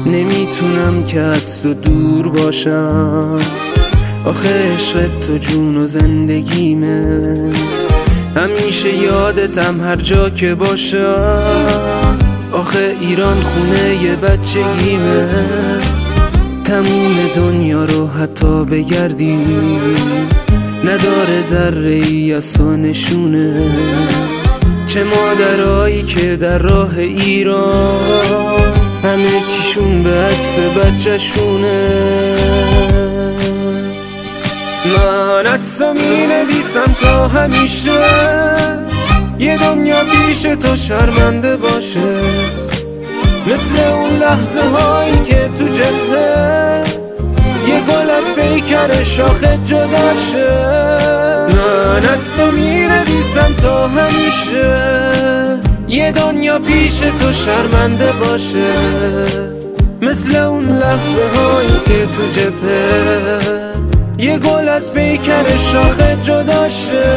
نمیتونم که از تو دور باشم، آخه عشق تو جون و زندگیمه، همیشه یادتم هر جا که باشم، آخه ایران خونه بچگیمه، تموم دنیا رو حتی بگردی نداره ذره ای از تو نشونه، چه مادرایی که در راه ایران همه چیشون به عکس بچه شونه. من از تو می نویسم تا همیشه یه دنیا پیش تو شرمنده باشه، مثل اون لحظه هایی که تو جبهه یه گل از پیکر شاخه جدا شه. من از تو می نویسم تا همیشه یه دنیا پیش تو شرمنده باشه، مثل اون لحظه هایی که تو جبهه یه گل از پیکر شاخه جدا شه.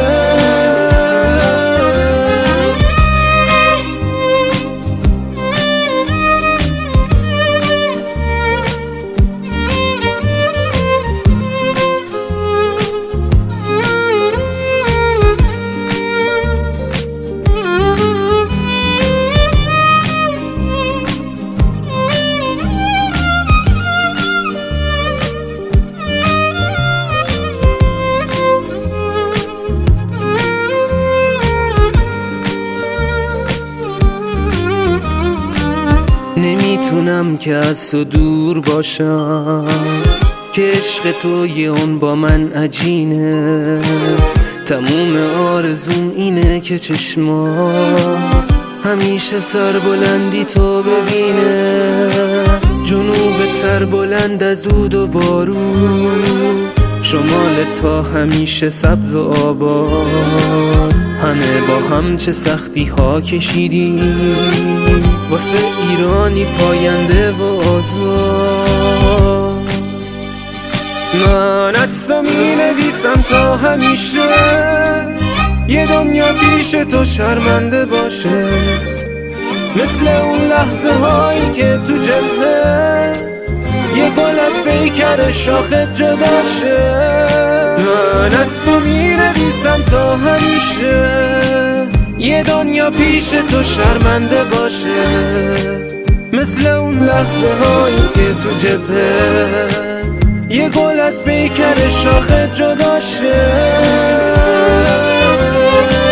نمیتونم که از تو دور باشم، که عشق تو یه اون با من عجینه، تموم آرزوم اینه که چشما همیشه سر بلندی تو ببینه، جنوب سر بلند از دود و بارون، شمال تا همیشه سبز و آباد، همه با هم چه سختی ها کشیدیم واسه ایرانی پاینده و آزاد. من از تو می نویسم تا همیشه یه دنیا پیش تو شرمنده باشه، مثل اون لحظه هایی که تو جبهه یه گل از پیکر شاخه جدا شه. من از تو می نویسم تا همیشه یه دنیا پیش تو شرمنده باشه، مثل اون لحظه هایی که تو جبهه یه گل از پیکر شاخه جدا شه.